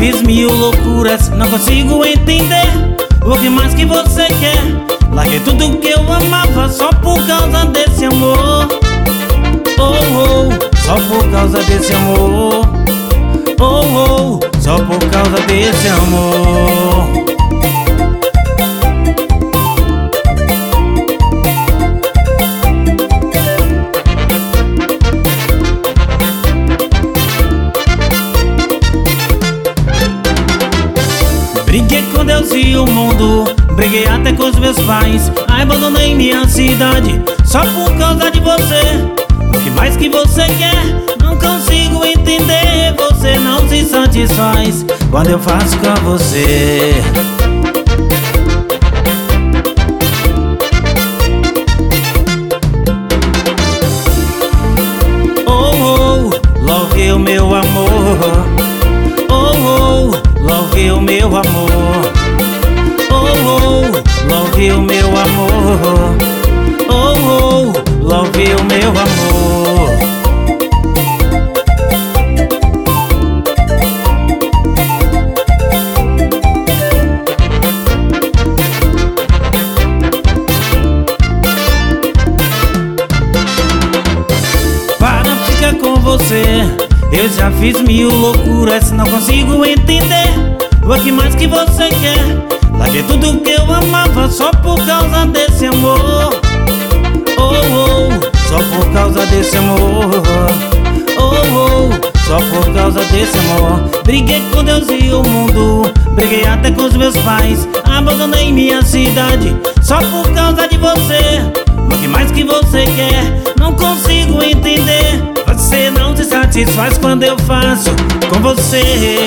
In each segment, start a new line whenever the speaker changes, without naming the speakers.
fiz mil loucuras, não consigo entender o que mais que você quer. Larguei tudo que eu amava só por causa desse amor. Oh, oh, só por causa desse amor. Oh, oh, só por causa desse amor. Briguei com Deus e o mundo, briguei até com os meus pais, abandonei minha cidade só por causa de você. O que mais que você quer? Não consigo entender. Você não se satisfaz quando eu faço com você. Oh, oh, love o meu amor. Oh, oh, love o meu amor. Oh, oh, love o meu amor. Oh, oh, love o meu amor. Para ficar com você, eu já fiz mil loucuras, não consigo entender o que mais que você quer. Larguei tudo que eu amava só por causa desse amor. Oh, oh, só por causa desse amor. Oh, oh, só por causa desse amor. Briguei com Deus e o mundo, briguei até com os meus pais, abandonei minha cidade só por causa de você. O que mais que você quer? Não consigo entender. Você não se satisfaz quando eu faço com você.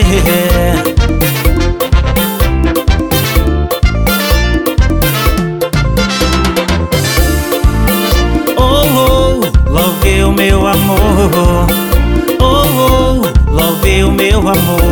Oh, oh, love o meu amor. Oh, oh, love o meu amor.